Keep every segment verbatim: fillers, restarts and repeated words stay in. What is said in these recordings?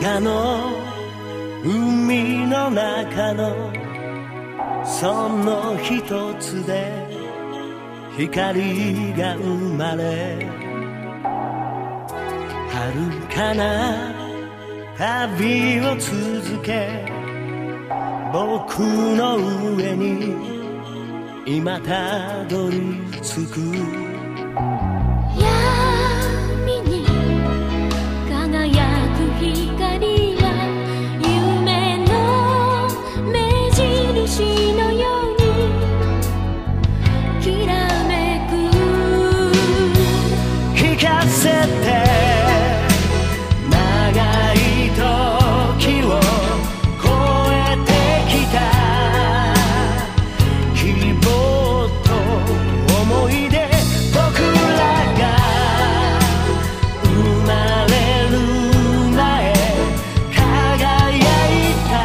あの海の中のその一つで光が生まれ、遥かな旅を続け、僕の上に今たどり着く。 闇に輝く光は夢の目印のようにきらめく。 聞かせて長い時を越えてきた希望と思い出、僕らが生まれる前輝いた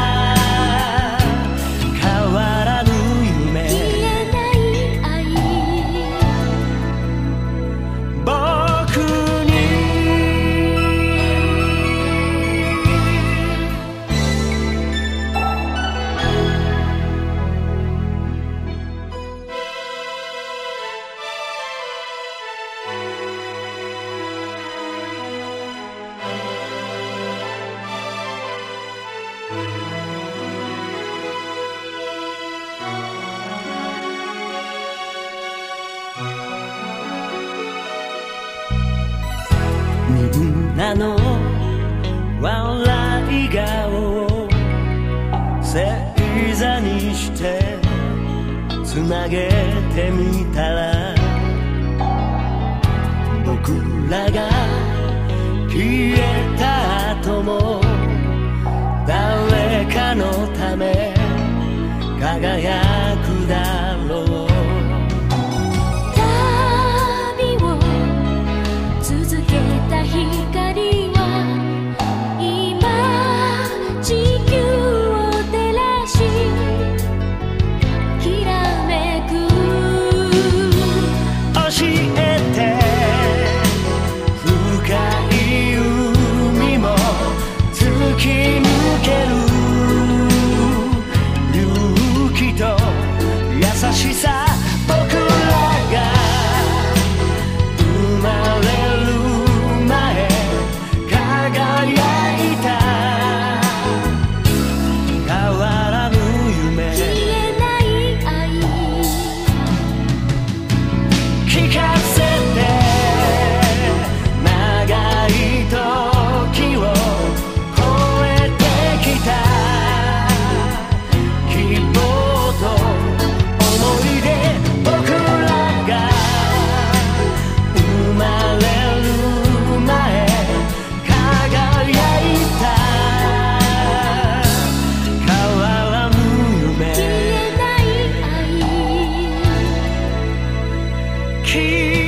変わらぬ夢、 消えない愛、 僕にみんなの笑い顔を星座にしてつなげてみたら、僕らが消えた後も誰かのため輝くだろう。 旅を続けた光は今地球を照らしきらめく。 教えて深い海も突き抜ける勇気と優しさ、僕らが生まれる前輝いた変わらぬ夢、 消えない愛、 聞かせて長い時を越えてきた希望と思い出、僕らが生まれる前輝いた変わらぬ夢、 消えない愛。 消